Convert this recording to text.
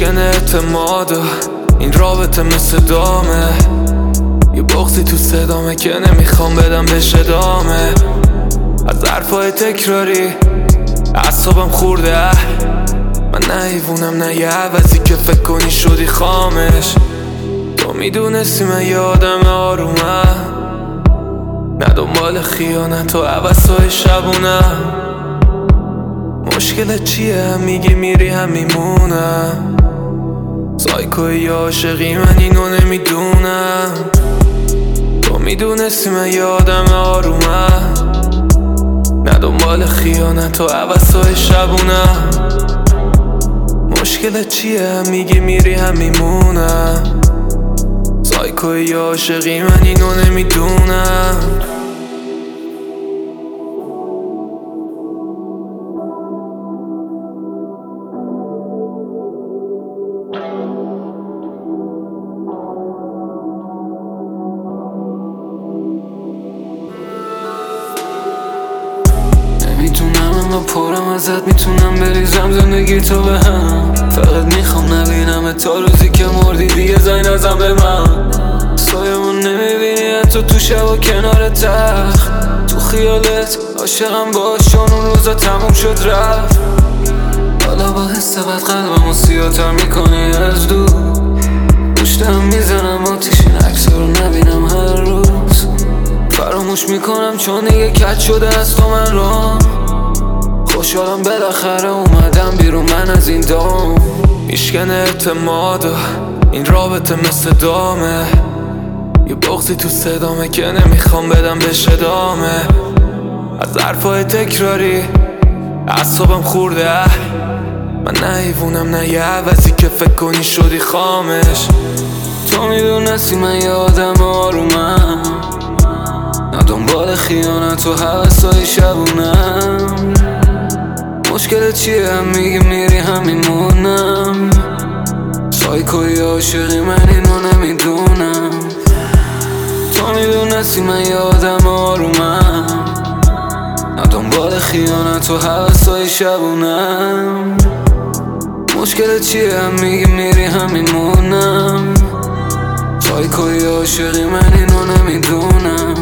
میشکن اعتماد و این رابطه مثل دامه، یه بغضی تو صدامه که نمیخوام بدم بهش ادامه. از حرفای تکراری اعصابم خورده، من نه حیوونم نه یه عوضی که فکر کنی شدی خامش. تو میدونستی من یه آدم آرومم، نه دنبال خیانت و عوضای شبونم. مشکلت چیه؟ هم میگی میری هم میمونم. سایکوی یا عاشقی من اینو نمیدونم. تو میدونستی من یه آدم آرومم، نه دنبال خیانت و عوضای شبونم. مشکلت چیه؟ هم میگی میری هم میمونم. سایکوی یا عاشقی من اینو نمیدونم. میتونم اما پرم ازت، میتونم بریزم زندگی تو به هم. فقط میخوام نبینم تا روزی که مردی دیگه زنگ نزن به من. سایمون نمیبینی حتی تو شب و کنار تخت، تو خیالت عاشقم باش چون اون روزا تموم شد رفت. حالا با حس بد قلبمو سیاتر میکنی از دور، پشتم میزنم آتیش این عکسا رو نبینم هر روز. فراموش میکنم چون دیگه کج شده از تو من رو. خوشحالم بالاخره اومدم بیرون من از این دام. میشکن اعتماد و این رابطه مثل دامه، یه بغضی تو صدامه که نمیخوام بدم بهش ادامه. از حرفای تکراری اعصابم خورده، من نه حیوونم نه یه عوضی که فکر کنی شدی خامش. تو میدونستی من یه آدم آرومم، نه دنبال خیانت و حوضای شبونم. مشکلت چیه؟ هم میگی میری هم میمونم. سایکوی عاشقی من اینو نمیدونم. تو میدونستی من یه آدم آرومم، نه دنبال خیانت و حوضای شبونم. مشکلت چیه؟ هم میگی میری هم میمونم. سایکوی عاشقی من اینو نمیدونم.